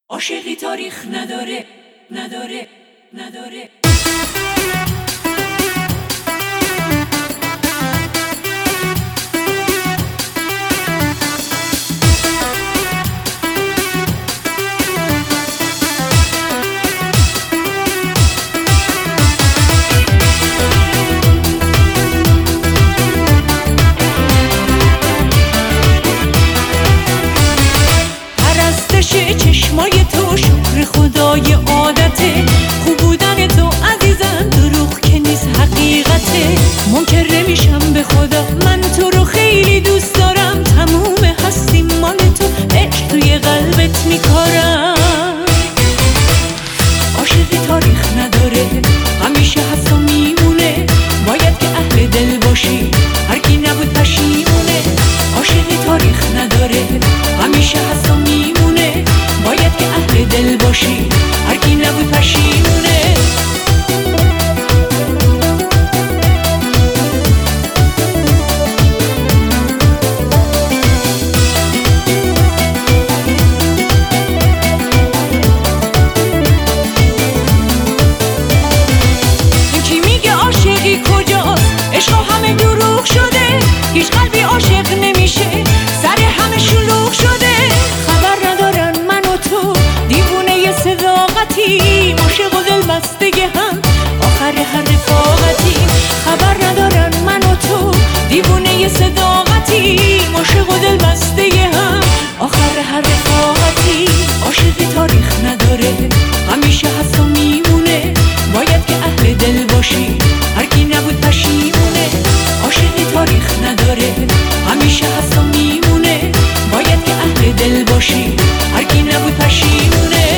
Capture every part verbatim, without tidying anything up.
عاشقی تاریخ نداره نداره نداره. چشمای تو شکر خدای عادته، خوب بودن تو عزیزم دروغ که نیست حقیقته. منکر نمیشم به خدا، من تو رو خیلی دوست دارم، تموم هستی مال تو، عشق توی قلبت میکارم. عاشقی تاریخ نداره، همیشه هست و میمونه، باید که اهل دل باشی، هر کی نبود پشیمونه. عاشقی تاریخ نداره، همیشه هست و میمونه، باید که اهل دل باشی، هر کی نبود پشیمونه. یکی میگه عاشقی کجاست، عشق همه دروغ شده، هیچ قلبی عاشق نمیشه، سر همه شلوغ شده. خبر ندارن من و تو دیوونه صداقتی، عاشق و دل بستگی هم آخر هر رفاقتی. خبر ندارن من و تو دیوونه صداقتی، عاشق و دل بستگی هم آخر هر رفاقتی. عاشقی تاریخ نداره، همیشه هست و میمونه، باید که اهل دل باشی، هر کی نبود پشیمونه. عاشقی تاریخ نداره، همیشه هست و میمونه، باید که اهل دل باشی، هر کی نبود پشیمونه.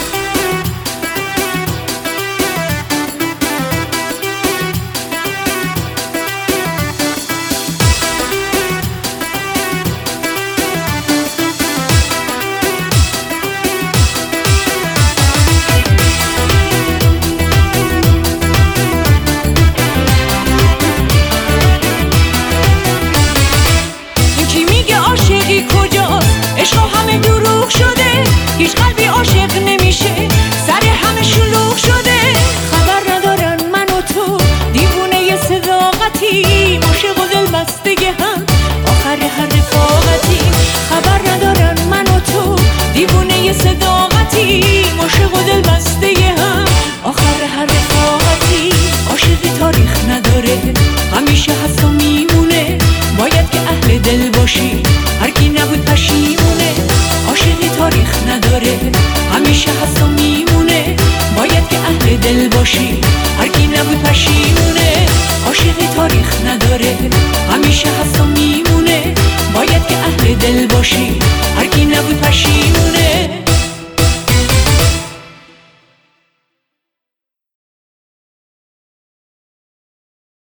عشق همه دروغ شده، هیچ قلبی عاشق نمیشه، سر همه شلوغ شده. خبر ندارن من و تو دیوونه صداقتی، عاشق و دل بستگی هم آخر هر رفاقتی. خبر ندارن من و تو دیوونه صداقتی، عاشق و دل بستگی هم آخر هر رفاقتی. عاشقی تاریخ نداره، همیشه هست و میمونه، باید که اهل دل باشی، هر کی نبود پشیمونه. عاشقی تاریخ نداره، همیشه هست و میمونه، باید که اهل دل باشی، هر کی نبود پشیمونه. عاشقی تاریخ نداره، همیشه هست و میمونه، باید که اهل دل باشی، هر کی نبود پشیمونه.